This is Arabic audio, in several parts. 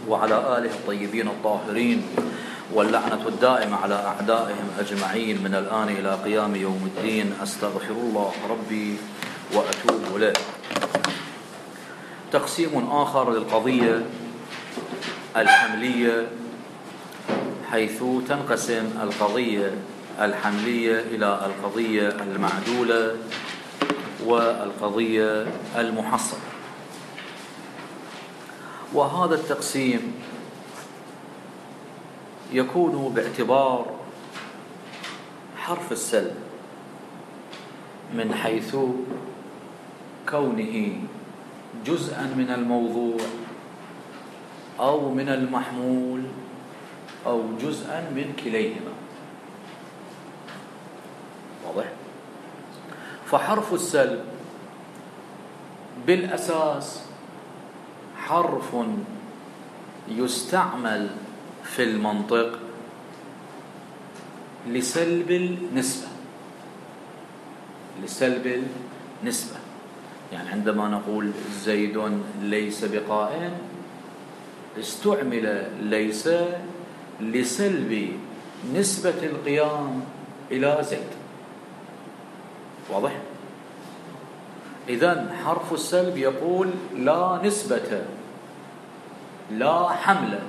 وعلى آله الطيبين الطاهرين، واللعنة الدائمة على أعدائهم أجمعين من الآن إلى قيام يوم الدين. أستغفر الله ربي وأتوب إليه. تقسيم آخر للقضية الحملية، حيث تنقسم القضية الحملية إلى القضية المعدولة والقضية المحصلة. وهذا التقسيم يكون باعتبار حرف السلب من حيث كونه جزءا من الموضوع أو من المحمول أو جزءا من كليهما. واضح؟ فحرف السلب بالأساس حرف يستعمل في المنطق لسلب النسبة. لسلب النسبة، يعني عندما نقول زيد ليس بقائم، استعمل ليس لسلب نسبة القيام إلى زيد. واضح؟ إذن حرف السلب يقول لا نسبة لا حمل.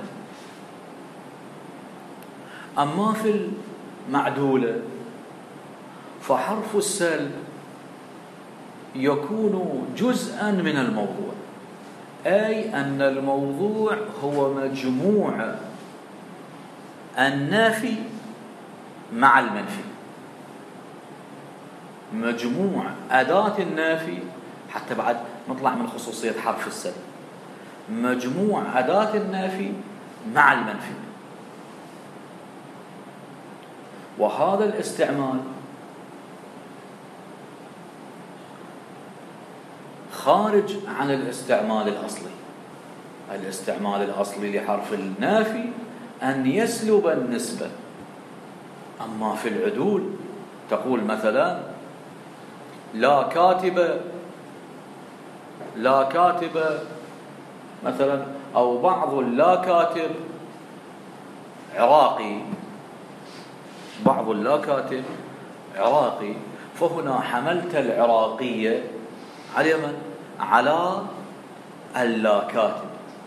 أما في المعدولة فحرف السلب يكون جزءا من الموضوع، أي أن الموضوع هو مجموع النافي مع المنفي، مجموع أداة النافي، حتى بعد نطلع من خصوصية حرف السلب، مجموع أداة النافي مع المنفي. وهذا الاستعمال خارج عن الاستعمال الأصلي. الاستعمال الأصلي لحرف النافي أن يسلب النسبة. أما في العدول تقول مثلا لا كاتب مثلا، أو بعض لا كاتب عراقي، بعض اللا كاتب عراقي، فهنا حملت العراقية على من؟ على اللا كاتب،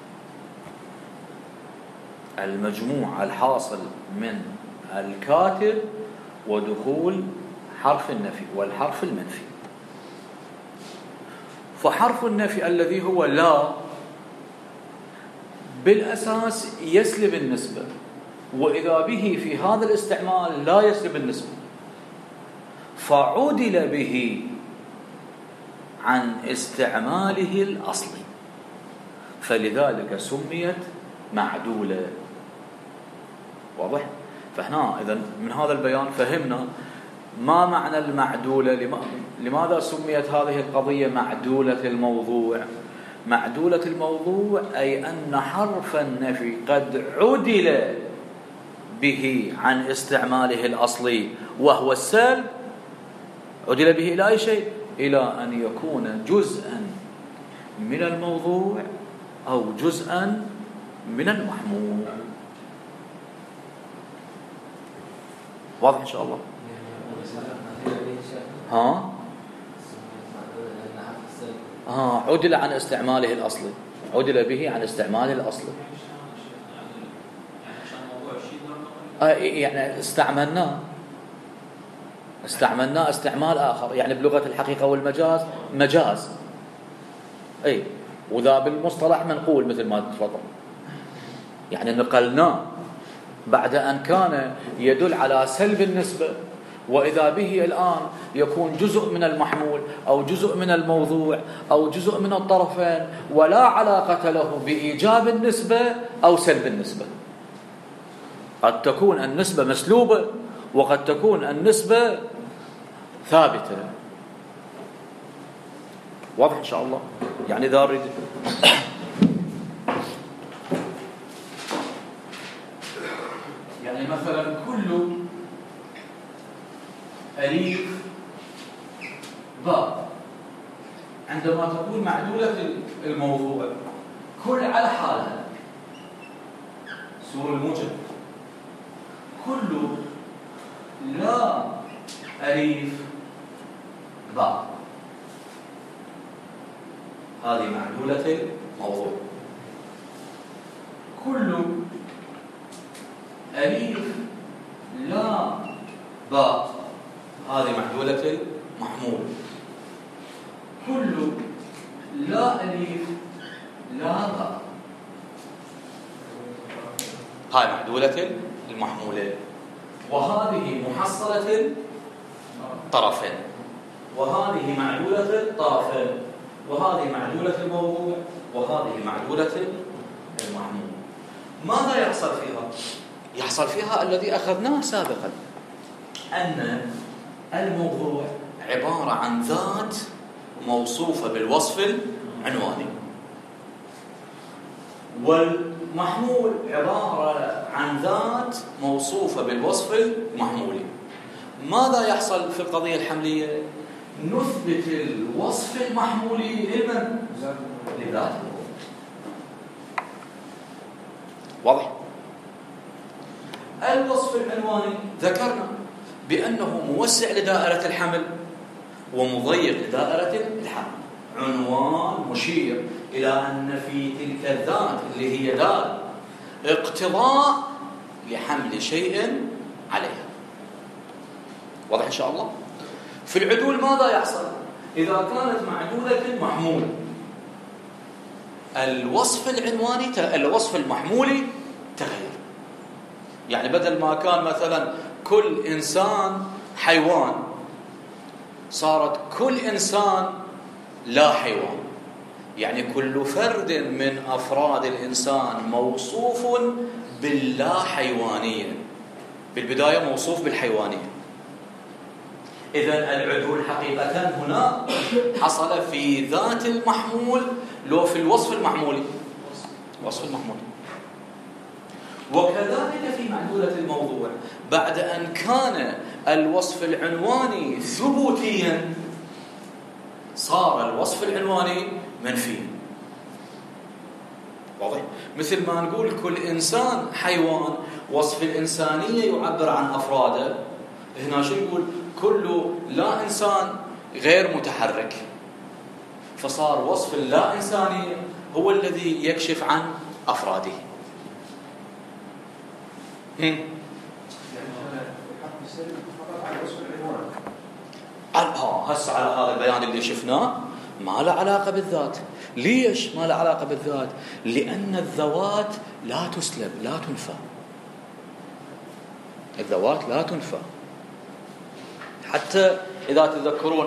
المجموع الحاصل من الكاتب ودخول حرف النفي والحرف المنفي. فحرف النفي الذي هو لا بالأساس يسلب النسبة، وإذا به في هذا الاستعمال لا يسلب النسبة، فعدل به عن استعماله الأصلي، فلذلك سميت معدولة. واضح؟ فهنا إذن من هذا البيان فهمنا ما معنى المعدولة، لماذا سميت هذه القضية معدولة الموضوع. معدولة الموضوع أي أن حرف النفي قد عدل به عن استعماله الأصلي وهو السلب، عدل به إلى أي شيء؟ إلى أن يكون جزءا من الموضوع أو جزءا من المحمول. واضح إن شاء الله؟ عدل عن استعماله الأصلي، عدل به عن استعماله الأصلي، يعني استعملناه استعمال آخر، يعني بلغة الحقيقة والمجاز مجاز، أي وذا بالمصطلح منقول مثل ما تفضل، يعني نقلناه بعد أن كان يدل على سلب النسبة، وإذا به الآن يكون جزء من المحمول أو جزء من الموضوع أو جزء من الطرفين، ولا علاقة له بإيجاب النسبة أو سلب النسبة. قد تكون النسبة مسلوبة وقد تكون النسبة ثابتة. واضح إن شاء الله؟ يعني إذا أريد يعني مثلا كل أليف باء عندما تقول معدولة الموضوع كل على حالها، سور الموجب. كل لا أليف باء، هذه معلولة الموضوع. كل أليف لا باء، هذه معلولة المحمول. كل لا أليف لا باء، هاي معدولة المحمولة. وهذه محصلة طرفين، وهذه معدولة الطرفين، وهذه معدولة الموضوع، وهذه معدولة المحمول. ماذا يحصل فيها؟ يحصل فيها الذي أخذناه سابقا، أن الموضوع عبارة عن ذات موصوفة بالوصف العنواني، والمحمول عبارة عن ذات موصوفة بالوصف المحمولي. ماذا يحصل في القضية الحملية؟ نثبت الوصف المحمولي لمن؟ لذاته. واضح؟ الوصف العنواني ذكرنا بأنه موسع لدائرة الحمل ومضيق لدائرة الحمل. عنوان مشير إلى أن في تلك الذات اللي هي دال اقتضاء لحمل شيء عليها. واضح إن شاء الله؟ في العدول ماذا يحصل؟ إذا كانت معدولة محمول، الوصف العنواني الوصف المحمولي تغير. يعني بدل ما كان مثلا كل إنسان حيوان، صارت كل إنسان لا حيوان. يعني كل فرد من أفراد الإنسان موصوف باللا حيوانية، بالبداية موصوف بالحيوانية. إذن العدول حقيقة هنا حصل في ذات المحمول لو في الوصف المحمولي، وصف المحمول. وكذلك في معدولة الموضوع، بعد أن كان الوصف العنواني ثبوتيا صار الوصف العنواني منفيا. واضح؟ مثل ما نقول كل إنسان حيوان، وصف الإنسانية يعبر عن أفراده. هنا شو نقول؟ كل لا إنسان غير متحرك، فصار وصف اللا إنسانية هو الذي يكشف عن أفراده. هسه على هذا البيان اللي شفناه ما له علاقة بالذات. ليش ما له علاقة بالذات؟ لأن الذوات لا تسلب، لا تنفى. الذوات لا تنفى. حتى إذا تذكرون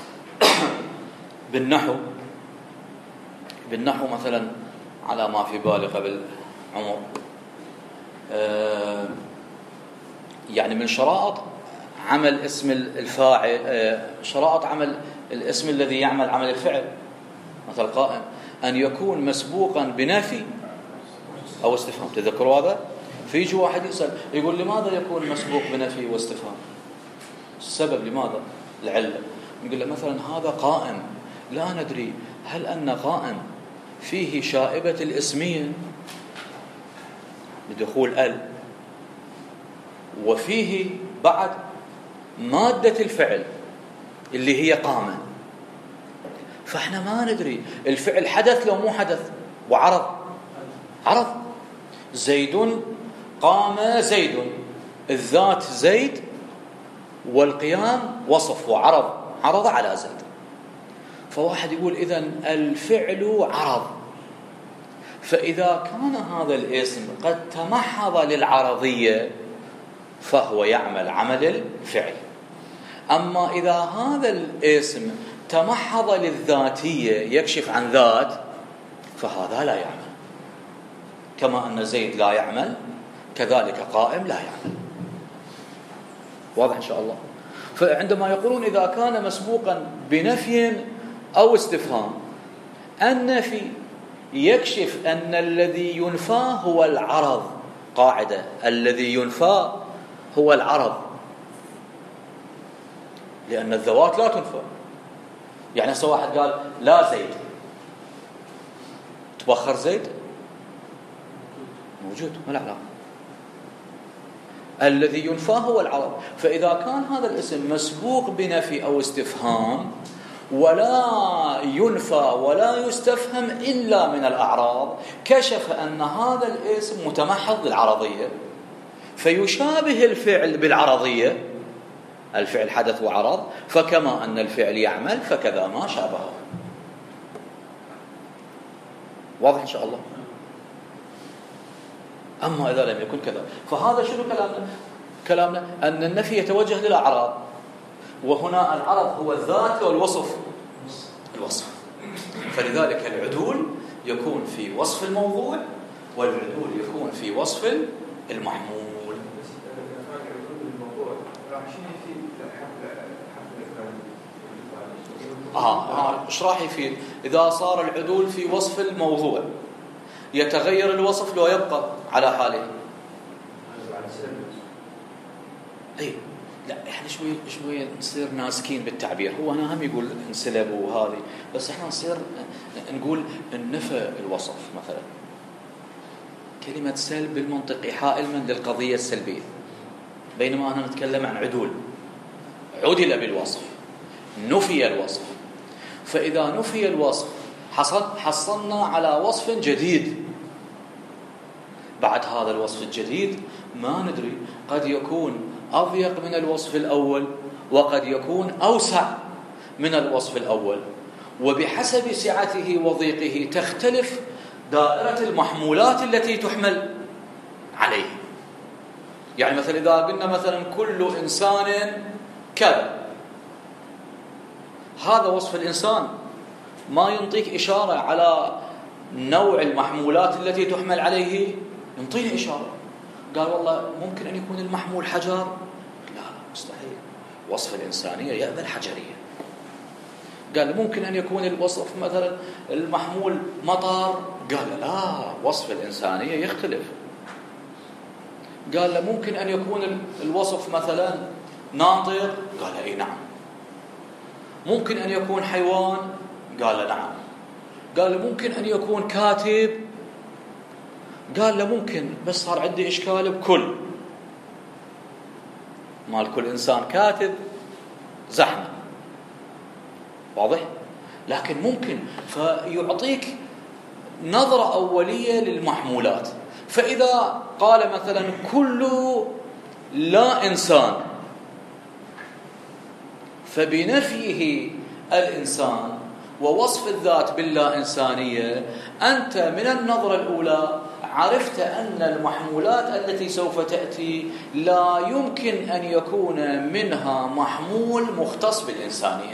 بالنحو مثلا، على ما في بالي قبل عمر، يعني من شرائط عمل اسم الفاعل، شرائط عمل الاسم الذي يعمل عمل الفعل مثل قائم، أن يكون مسبوقا بنفي أو استفهام. تذكروا هذا؟ فيجي واحد يسأل يقول لماذا يكون مسبوق بنفي واستفهام؟ السبب لماذا؟ العلة. نقول له مثلا هذا قائم، لا ندري هل أن قائم فيه شائبة الاسمية بدخول ال، وفيه بعد مادة الفعل اللي هي قامة، فاحنا ما ندري الفعل حدث لو مو حدث، وعرض عرض. زيد قام زيد، الذات زيد والقيام وصف وعرض، عرض على زيد. فواحد يقول إذن الفعل عرض، فإذا كان هذا الاسم قد تمحض للعرضية فهو يعمل عمل الفعل. أما إذا هذا الاسم تمحض للذاتية يكشف عن ذات فهذا لا يعمل. كما أن زيد لا يعمل كذلك قائم لا يعمل. واضح إن شاء الله؟ فعندما يقولون إذا كان مسبوقا بنفي أو استفهام، النفي يكشف أن الذي ينفى هو العرض. قاعدة: الذي ينفى هو العرض، لأن الذوات لا تنفى. يعني هسه واحد قال لا زيد، تبخر زيد؟ موجود، ما له علاقة. الذي ينفى هو العرض. فإذا كان هذا الاسم مسبوق بنفي أو استفهام ولا ينفى ولا يستفهم إلا من الأعراض، كشف أن هذا الاسم متمحض للعرضية، فيشابه الفعل بالعرضية، الفعل حدث وعرض، فكما أن الفعل يعمل فكذا ما شابهه. واضح إن شاء الله؟ أما إذا لم يكن كذا، فهذا شنو كلامنا أن النفي يتوجه للأعراض، وهنا العرض هو الذات والوصف، الوصف. فلذلك العدول يكون في وصف الموضوع، والعدول يكون في وصف المحمول. ايش راح يفيد؟ إذا صار العدول في وصف الموضوع يتغير الوصف لو يبقى على حاله. اي لا، احنا شوي نصير ناسكين بالتعبير. هو انا هم يقول انسلب وهذه، بس احنا نصير نقول النفى الوصف. مثلا كلمة سلب بالمنطق إيحاء من للقضية السلبية، بينما أنا نتكلم عن عدول، عدل بالوصف، نفي الوصف. فإذا نفي الوصف حصلنا على وصف جديد. بعد هذا الوصف الجديد ما ندري، قد يكون أضيق من الوصف الأول، وقد يكون أوسع من الوصف الأول، وبحسب سعته وضيقه تختلف دائرة المحمولات التي تحمل عليه. يعني مثلا إذا قلنا مثلا كل إنسان كذا، هذا وصف الإنسان، ما ينطيك إشارة على نوع المحمولات التي تحمل عليه، ينطيني إشارة. قال والله ممكن أن يكون المحمول حجر، لا مستحيل، وصف الإنسانية يأبى الحجرية. قال ممكن أن يكون الوصف مثلا المحمول مطر، قال لا، وصف الإنسانية يختلف. قال ممكن أن يكون الوصف مثلا ناطق، قال إيه نعم. ممكن أن يكون حيوان، قال نعم. قال ممكن أن يكون كاتب، قال لا ممكن، بس صار عندي إشكال بكل، مال كل إنسان كاتب زحمة، واضح؟ لكن ممكن، فيعطيك نظرة أولية للمحمولات. فإذا قال مثلا كل لا إنسان، فبنفيه الإنسان ووصف الذات باللا إنسانية، أنت من النظرة الأولى عرفت أن المحمولات التي سوف تأتي لا يمكن أن يكون منها محمول مختص بالإنسانية.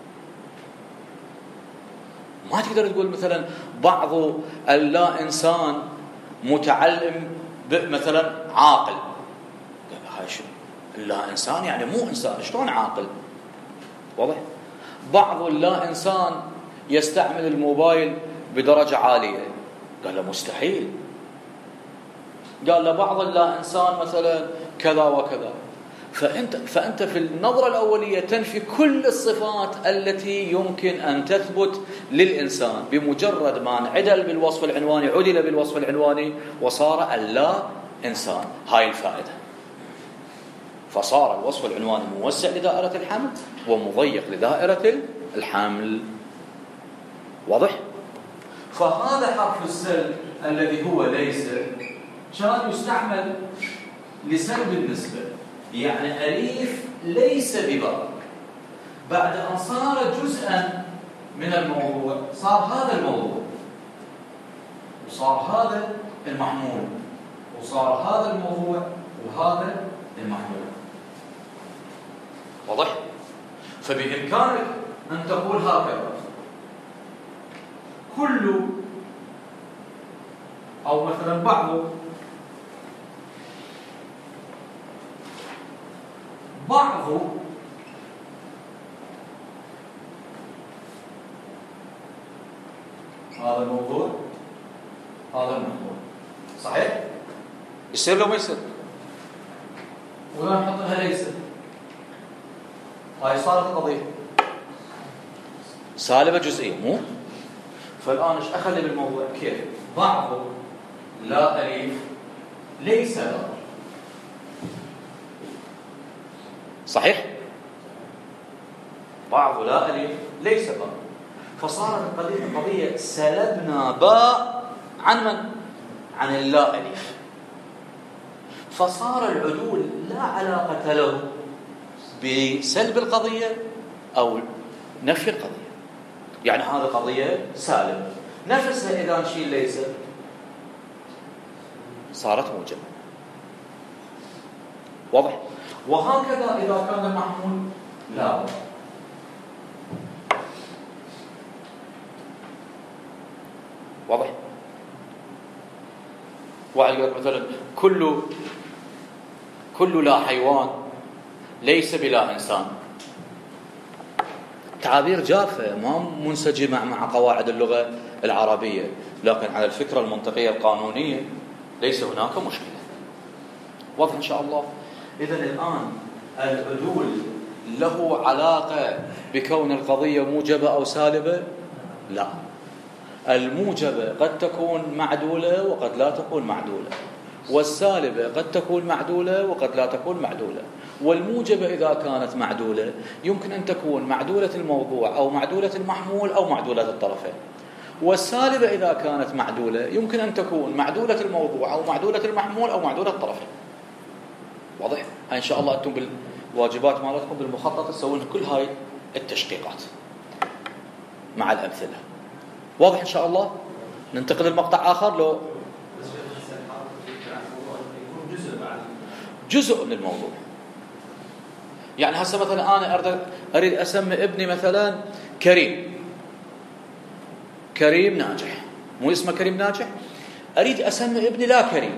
ما تقدر تقول مثلا بعض اللا إنسان متعلم مثلا عاقل، هاي شو اللا إنسان؟ يعني مو إنسان، شلون عاقل؟ واضح؟ بعض اللا إنسان يستعمل الموبايل بدرجة عالية، قال له مستحيل. قال له بعض اللا إنسان مثلا كذا وكذا. فأنت في النظرة الأولية تنفي كل الصفات التي يمكن أن تثبت للإنسان بمجرد ما انعدل بالوصف العنواني، عدل بالوصف العنواني وصار اللا إنسان. هاي الفائدة. فصار الوصف العنواني موسع لدائرة الحمل ومضيق لدائرة الحمل. واضح؟ فهذا حرف السلب الذي هو ليس كان يستعمل لسلب النسبة، يعني أليف ليس بباء. بعد أن صار جزءا من الموضوع صار هذا الموضوع، وصار هذا المحمول، وصار هذا الموضوع وهذا المحمول. واضح؟ فبإمكانك أن تقول هكذا: كل، أو مثلا بعض هذا الموضوع، هذا الموضوع. صحيح؟ يصير لو ما يصير؟ ولا نحط لها ليس؟ هاي صارت القضية سالبة جزئية، مو؟ فالآن ايش أخلي بالموضوع؟ كيف؟ بعض لا أليف ليس باء. صحيح؟ بعض لا ألف ليس باء، فصارت القضية سلبنا باء عن من؟ عن اللا ألف، فصار العدول لا علاقة له بسلب القضية أو نفي القضية. يعني هذه قضية سالب، نفسها إذا نشيل ليس صارت موجبة. واضح؟ وهكذا إذا كان المحمول لا. واضح؟ واحد يقول مثلا كل لا حيوان ليس بلا إنسان. تعابير جافة ما منسجمة مع قواعد اللغة العربية، لكن على الفكرة المنطقية القانونية ليس هناك مشكلة. واضح إن شاء الله؟ إذن الآن العدول له علاقة بكون القضية موجبة أو سالبة؟ لا. الموجبة قد تكون معدولة وقد لا تكون معدولة، والسالبة قد تكون معدولة وقد لا تكون معدولة. والموجبة إذا كانت معدولة يمكن أن تكون معدولة الموضوع أو معدولة المحمول أو معدولة الطرفين، والسالبة إذا كانت معدولة يمكن أن تكون معدولة الموضوع أو معدولة المحمول أو معدولة الطرفين. واضح؟ إن شاء الله أنتم بالواجبات مالتكم بالمخطط تسوون كل هاي التشقيقات مع الأمثلة. واضح إن شاء الله؟ ننتقل لمقطع آخر. لو جزء من الموضوع، يعني هسه مثلا أنا أريد أسمي ابني مثلا كريم ناجح، مو اسمه كريم ناجح؟ أريد أسمي ابني لا كريم،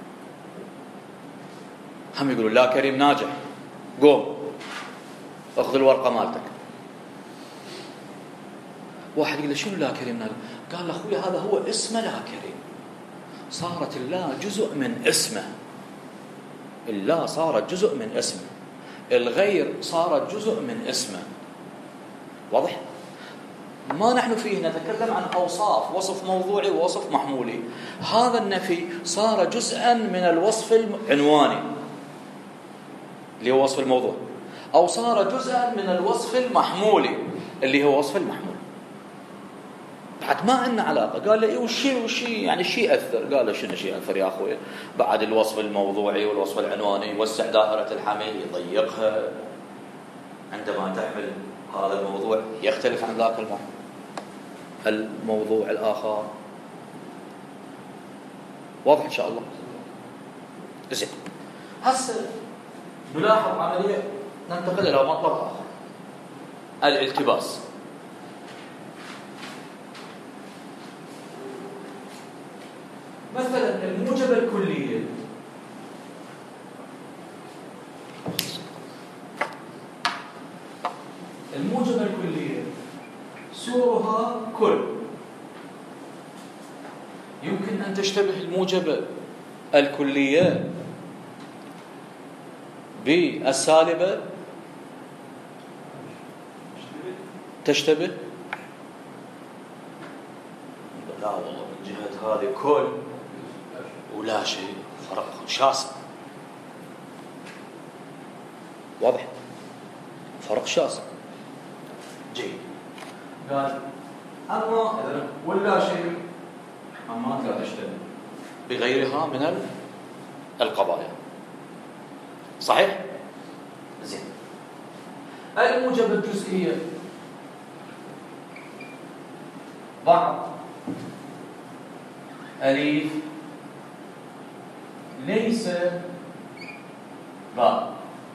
هم يقولوا لا كريم ناجح، قوم أخذ الورقة مالتك. واحد يقول له شنو لا كريم ناجح؟ قال له أخوي هذا هو اسمه لا كريم، صارت اللا جزء من اسمه، اللا صارت جزء من اسمه، الغير صارت جزء من اسمه. واضح؟ ما نحن فيه نتكلم عن أوصاف، وصف موضوعي ووصف محمولي. هذا النفي صار جزءا من الوصف العنواني اللي هو وصف الموضوع، أو صار جزءا من الوصف المحمولي اللي هو وصف المحمول. بعد ما عندنا علاقة. قال لي إيه وشي يعني شيء أثر؟ قال له شنو شيء أثر يا أخوي؟ بعد الوصف الموضوعي والوصف العنواني يوسع دائرة الحمل يضيقها، عندما تحمل هذا الموضوع يختلف عن ذاك الموضوع الآخر. واضح إن شاء الله؟ زين. هسه نلاحظ عملية، ننتقل إلى مطلب آخر، الالتباس. مثلا الموجبة الكلية سورها كل، يمكن أن تشتبه الموجبة الكلية بالسالبة، تشتبه؟ لا والله من جهة هذه كل ولا شيء، فرق شاسع. واضح؟ فرق شاسع. جيد. قال أما ولا شيء أما لا تشتبه بغيرها من القضايا. صحيح؟ زين. الموجبة الجزئية بعض أليف ليس باء،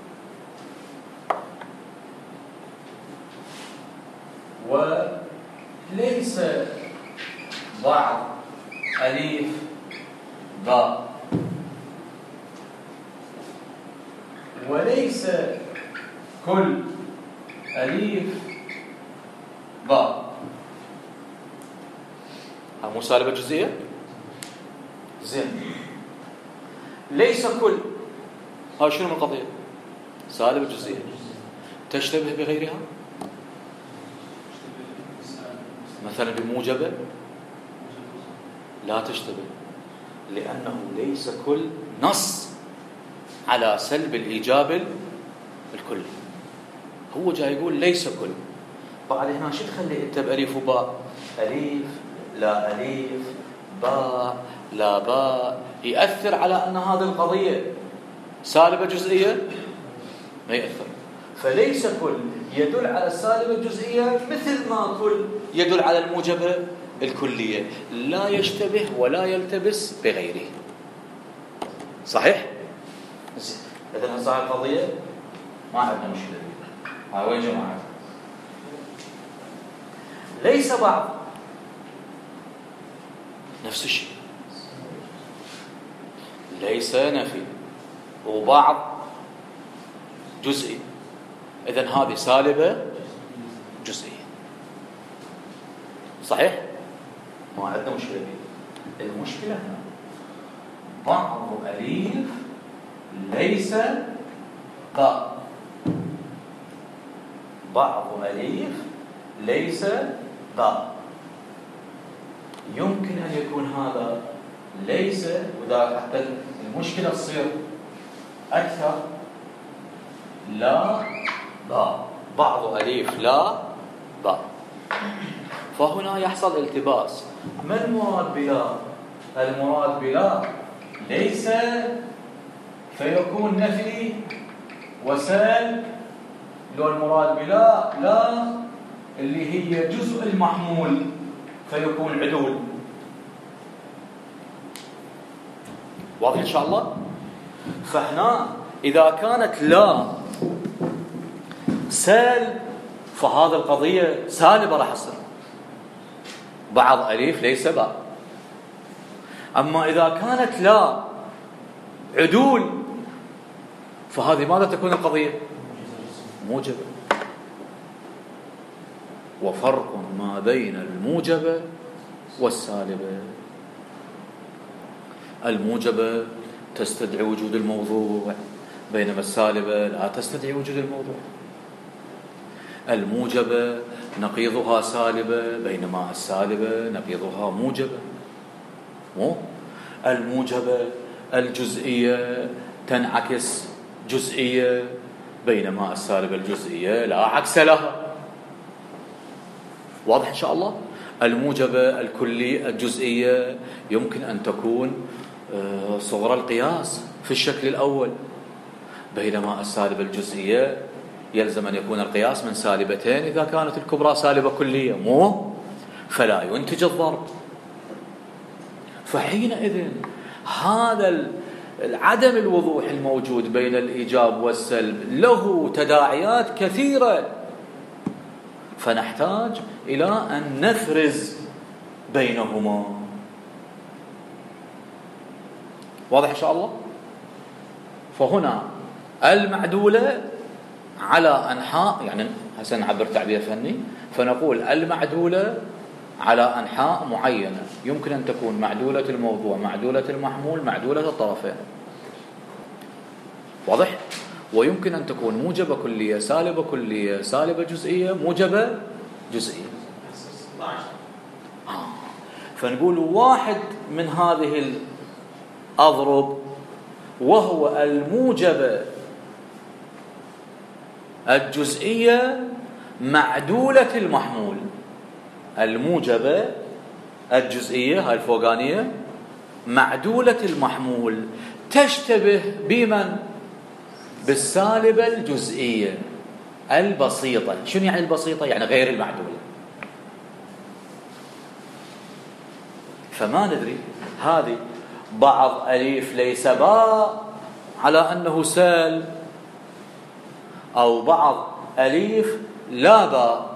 وليس بعض أليف باء، وليس كل أليف باء. مو سالبة جزئية؟ زين. ليس كل، هاي شنو من القضية؟ سالبة جزئية. تشتبه بغيرها؟ مثلا بموجبة لا تشتبه، لأنه ليس كل نص على سلب الإيجاب الكلي. هو جاي يقول ليس كل. بعد هنا شو تخلي أنت بأليف وباء؟ أليف لا أليف، باء لا باء، يأثر على أن هذه القضية سالبة جزئية؟ ما يأثر. فليس كل يدل على السالبة الجزئية مثل ما كل يدل على الموجبة الكلية، لا يشتبه ولا يلتبس بغيره. صحيح؟ إذن هذه القضية ما عندنا مشكلة بها. هاي وين جماعة؟ ليس بعض نفس الشيء، ليس نفي، وبعض جزئي. إذن هذه سالبة جزئية. صحيح؟ ما عندنا مشكلة بها. المشكلة هنا بعض أليف ليس باء، بعض أليف ليس باء. يمكن أن يكون هذا ليس، وذا حتى المشكلة تصير أكثر، لا باء، بعض أليف لا باء. فهنا يحصل التباس. ما المراد بلا؟ المراد بلا ليس فيكون نفي وسال، لو المراد بلا لا اللي هي جزء المحمول فيكون عدول. واضح إن شاء الله؟ فهنا إذا كانت لا سال فهذا القضية سالبة راح تصير، بعض أليف ليس باء. أما إذا كانت لا عدول فهذه ماذا تكون القضية؟ موجبة. وفرق ما بين الموجبة والسالبة. الموجبة تستدعي وجود الموضوع، بينما السالبة لا تستدعي وجود الموضوع. الموجبة نقيضها سالبة، بينما السالبة نقيضها موجبة. الموجبة الجزئية تنعكس جزئية، بينما السالبة الجزئية لا عكس لها. واضح إن شاء الله؟ الموجبة الكلية الجزئية يمكن أن تكون صغر القياس في الشكل الأول، بينما السالبة الجزئية يلزم أن يكون القياس من سالبتين إذا كانت الكبرى سالبة كلية، فلا ينتج الضرب. فحينئذ هذا عدم الوضوح الموجود بين الإيجاب والسلب له تداعيات كثيرة، فنحتاج إلى أن نفرز بينهما. واضح إن شاء الله؟ فهنا المعدولة على أنحاء، يعني هسه نعبر تعبير فني، فنقول المعدولة على أنحاء معينة، يمكن أن تكون معدولة الموضوع، معدولة المحمول، معدولة الطرفين. واضح؟ ويمكن أن تكون موجبة كلية، سالبة كلية، سالبة جزئية، موجبة جزئية. فنقول واحد من هذه الأضرب وهو الموجبة الجزئية معدولة المحمول. الموجبة الجزئية هاي الفوقانية معدولة المحمول تشتبه بمن؟ بالسالبة الجزئية البسيطة. شنو يعني البسيطة؟ يعني غير المعدولة. فما ندري هذه بعض أليف ليس باء على أنه سال، أو بعض أليف لا باء.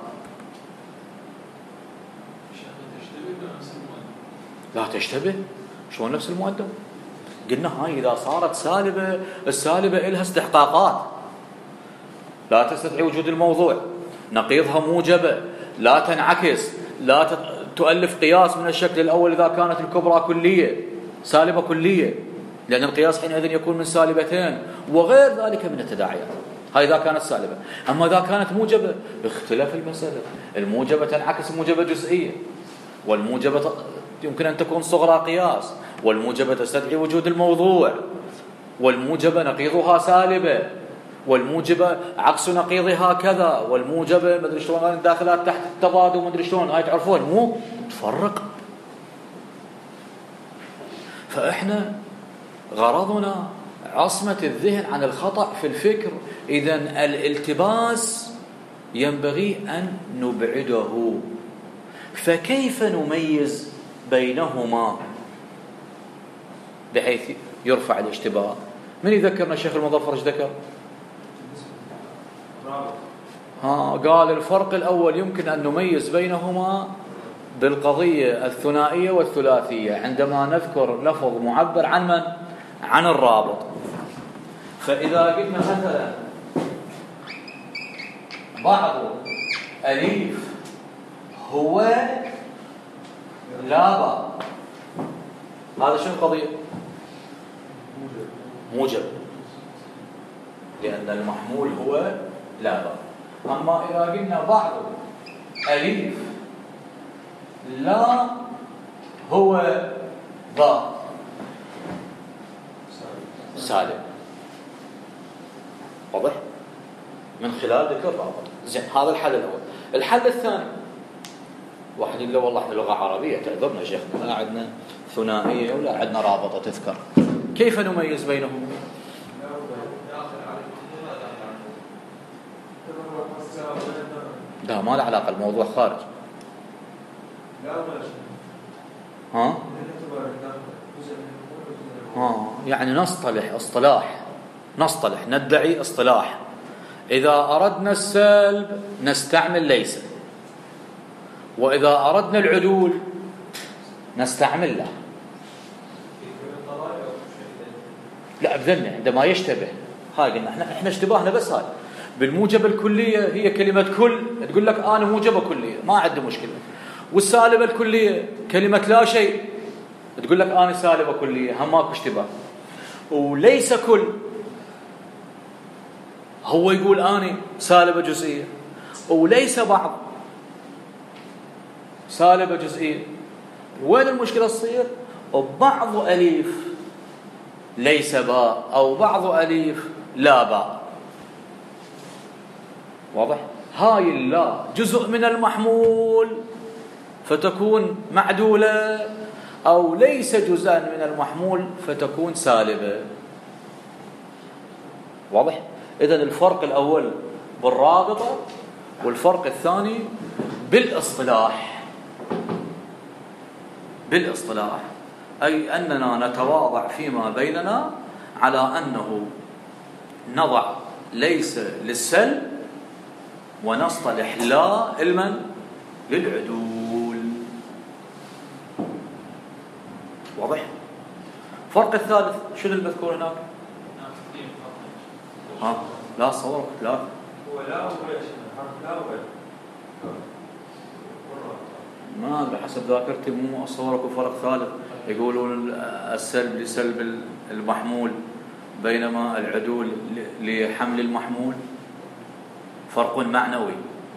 لا تشتبه. شلون نفس المؤدب؟ قلنا هاي إذا صارت سالبة، السالبة إلها استحقاقات، لا تستدعي وجود الموضوع، نقيضها موجبة، لا تنعكس، لا تؤلف قياس من الشكل الأول إذا كانت الكبرى كلية، سالبة كلية، لأن القياس حينئذ يكون من سالبتين، وغير ذلك من التداعيات. هاي إذا كانت سالبة. أما إذا كانت موجبة اختلف المسألة. الموجبة تنعكس موجبة جزئية، والموجبة يمكن أن تكون صغرى قياس، والموجبة تستدعي وجود الموضوع، والموجبة نقيضها سالبة، والموجبة عكس نقيضها كذا، والموجبة مدري شلون داخلات تحت التضاد ومدري شلون، هاي تعرفون مو تفرق. فإحنا غرضنا عصمة الذهن عن الخطأ في الفكر. إذن الالتباس ينبغي أن نبعده. فكيف نميز بينهما بحيث يرفع الاشتباه؟ من يذكرنا الشيخ المظفر ايش ذكر؟ قال الفرق الأول يمكن أن نميز بينهما بالقضية الثنائية والثلاثية عندما نذكر لفظ معبر عن من؟ عن الرابط. فإذا قلنا مثلا بعض أليف هو لا باء، هذا شنو القضية؟ موجب، لأن المحمول هو لا باء. أما إذا قلنا بعض أليف لا هو باء سالب. واضح؟ من خلال ذكر الرابط. زين، هذا الحل الأول. الحل الثاني، واحد يقول له والله احنا لغة عربية تعذرنا شيخ، لا عندنا ثنائية ولا عندنا رابطة تذكر، كيف نميز بينهم؟ لا، ما له علاقة، الموضوع خارج. يعني نصطلح ندعي اصطلاح. إذا أردنا السلب نستعمل ليس، وإذا أردنا العدول نستعمل لا. لا بذلنا عندما يشتبه، هاي قلنا احنا اشتباهنا بس هاي بالموجبة الكلية، هي كلمة كل تقول لك أنا موجبة كلية ما عندي مشكلة، والسالبة الكلية كلمة لا شيء تقول لك أنا سالبة كلية، هم ماكو اشتباه. وليس كل هو يقول أنا سالبة جزئية، وليس بعض سالبة جزئية. وين المشكلة تصير؟ وبعض أليف ليس باء، أو بعض أليف لا باء. واضح؟ هاي اللا جزء من المحمول فتكون معدولة، أو ليس جزءا من المحمول فتكون سالبة. واضح؟ إذن الفرق الأول بالرابطة، والفرق الثاني بالاصطلاح. بالاصطلاح أي أننا نتواضع فيما بيننا على أنه نضع ليس للسلب ونصطلح لا للعدول. واضح؟ الفرق الثالث شنو المذكور هناك؟ لا صورك لا هو لا هو حرف لا هو ما أدري، حسب ذاكرتي مو أصورك فرق ثالث. يقولون السلب لسلب المحمول، بينما العدول لحمل المحمول. فرق معنوي،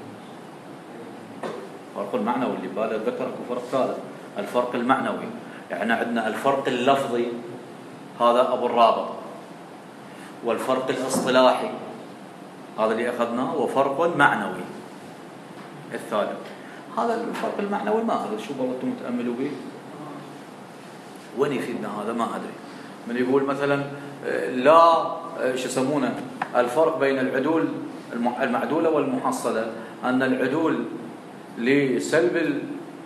فرق معنوي اللي بالي ذكرك فرق ثالث، الفرق المعنوي. يعني عندنا الفرق اللفظي هذا أبو الرابط، والفرق الاصطلاحي هذا اللي أخذناه، وفرق معنوي الثالث. هذا الفرق المعنوي ما أدري شو والله أنتم تأملوا به، وين يفيدنا هذا ما أدري. من يقول مثلا لا شو يسمونه الفرق بين العدول المعدولة والمحصلة، أن العدول لسلب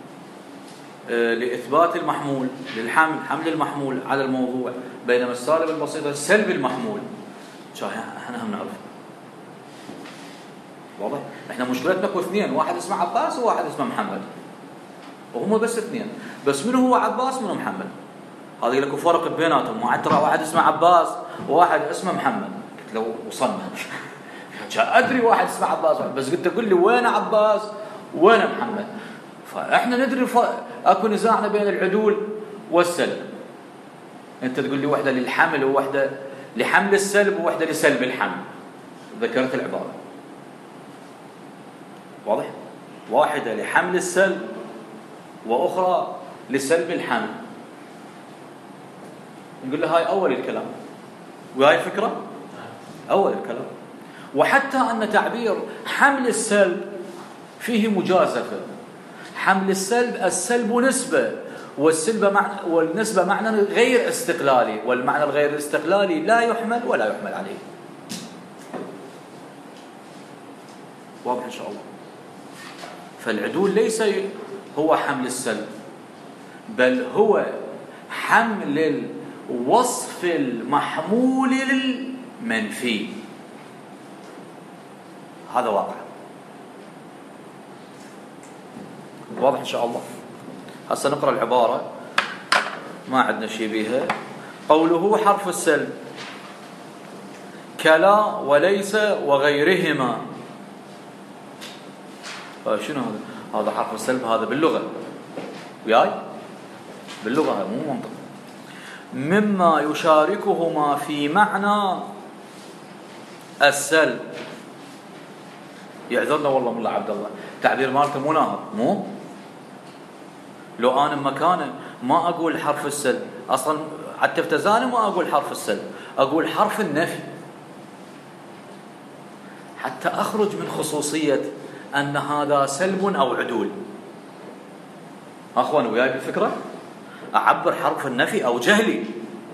لإثبات المحمول حمل المحمول على الموضوع، بينما السالب البسيطة سلب المحمول. احنا هم نعرف. واضح؟ احنا مشكلتنا كو اثنين، واحد اسمه عباس وواحد اسمه محمد، وهم بس اثنين، بس منو هو عباس منو محمد. هذا لكو فرق بيناتهم، ترى واحد اسمه عباس وواحد اسمه محمد. قلت لو وصلنا ادري واحد اسمه عباس، بس قلت تقول لي وين عباس وين محمد. فاحنا ندري اكو نزاعنا بين العدول والسلب. انت تقول لي واحده للحمل وواحده لحمل السلب وواحده لسلب الحمل، ذكرت العباره. واضح؟ واحده لحمل السلب واخرى لسلب الحمل. نقول له هاي أول الكلام، وهاي الفكرة أول الكلام. وحتى أن تعبير حمل السلب فيه مجازفة. حمل السلب نسبة، والنسبة معنى غير استقلالي، والمعنى الغير الاستقلالي لا يحمل ولا يحمل عليه. واضح إن شاء الله. فالعدول ليس هو حمل السلب، بل هو حمل الوصف المحمول للمنفي. هذا واقع. واضح إن شاء الله. هسه نقرأ العبارة، ما عندنا شيء بيها. قوله حرف السلب كلا وليس وغيرهما. شنو هذا؟ هذا حرف السلب، هذا باللغة وياي باللغة مو منطق. مما يشاركهما في معنى السلب. يعذرنا والله ملا عبد الله، تعبير مالته مو ناهض. مو لو انا مكانه ما اقول حرف السلب، اصلا على التفتزاني ما اقول حرف السلب، اقول حرف النفي، حتى اخرج من خصوصية ان هذا سلب او عدول. اخوان وياي بالفكرة؟ اعبر حرف النفي او جهلي،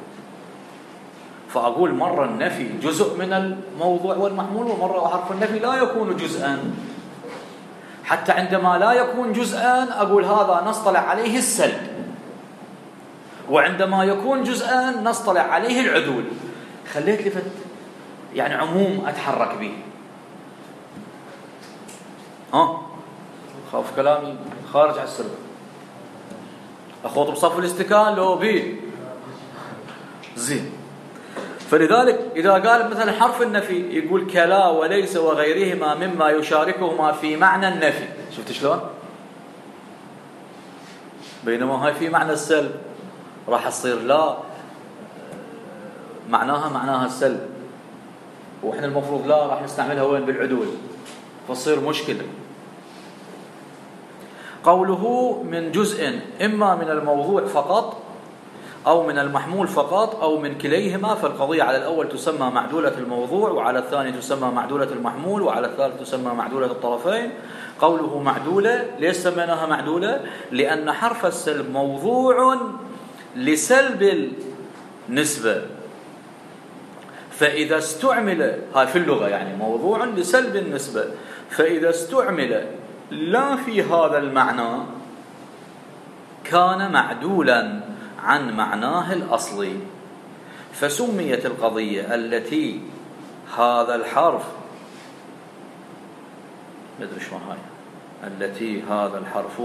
فاقول مرة النفي جزء من الموضوع والمحمول، ومرة حرف النفي لا يكون جزءا. حتى عندما لا يكون جزءا أقول هذا نصطلح عليه السلب، وعندما يكون جزءا نصطلح عليه العدول. خليت لي يعني عموم أتحرك به. خاف كلامي خارج على السرب. أخوض بصف الاستكان لو بي زين. فلذلك إذا قال مثلا حرف النفي يقول كلا وليس وغيرهما مما يشاركهما في معنى النفي. شفت شلون؟ بينما هاي في معنى السلب راح تصير لا معناها السلب، وإحنا المفروض لا راح نستعملها وين؟ بالعدول، فتصير مشكلة. قوله من جزء إما من الموضوع فقط أو من المحمول فقط أو من كليهما، فالقضية على الأول تسمى معدولة الموضوع، وعلى الثاني تسمى معدولة المحمول، وعلى الثالث تسمى معدولة الطرفين. قوله معدولة، ليش سميناها معدولة؟ لأن حرف السلب موضوع لسلب النسبة، فإذا استعمل، هاي في اللغة يعني موضوع لسلب النسبة، فإذا استعمل لا في هذا المعنى كان معدولا عن معناه الأصلي. فسميت القضية التي هذا الحرف، ندري شلون هاي، التي هذا الحرف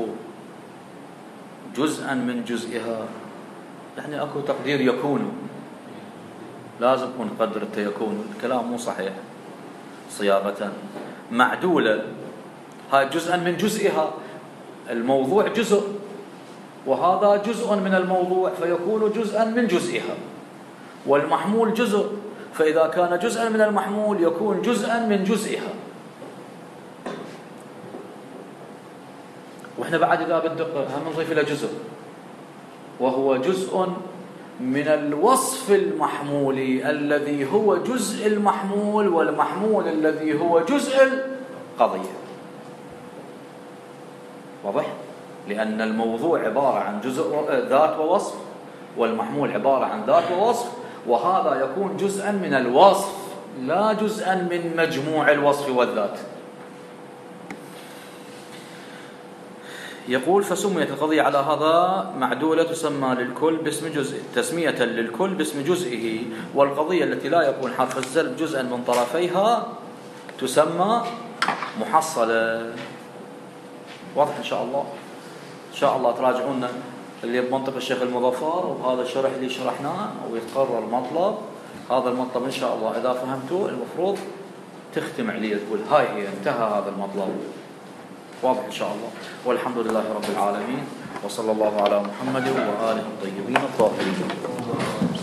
جزءا من جزئها، يعني اكو تقدير يكون، لازم يكون قدر يكون، الكلام مو صحيح صياغة. معدولة هاي جزءا من جزئها، الموضوع جزء وهذا جزء من الموضوع فيكون جزءا من جزئها، والمحمول جزء، فإذا كان جزءا من المحمول يكون جزءا من جزئها. وإحنا بعد إذا بالدقة هم نضيف إلى جزء، وهو جزء من الوصف المحمول الذي هو جزء المحمول، والمحمول الذي هو جزء القضية. واضح؟ لأن الموضوع عبارة عن جزء ذات ووصف، والمحمول عبارة عن ذات ووصف، وهذا يكون جزءا من الوصف لا جزءا من مجموع الوصف والذات. يقول فسميت القضية على هذا معدولة تسمى للكل باسم جزء، تسمية للكل باسم جزئه، والقضية التي لا يكون حرف السلب جزءا من طرفيها تسمى محصلة. واضح إن شاء الله؟ إن شاء الله تراجعونا اللي بمنطق الشيخ المظفر، وهذا الشرح اللي شرحناه ويتقرر مطلب. هذا المطلب إن شاء الله إذا فهمتوه المفروض تختم عليه تقول هاي هي انتهى هذا المطلب. واضح إن شاء الله. والحمد لله رب العالمين، وصلى الله على محمد وآله الطيبين الطاهرين.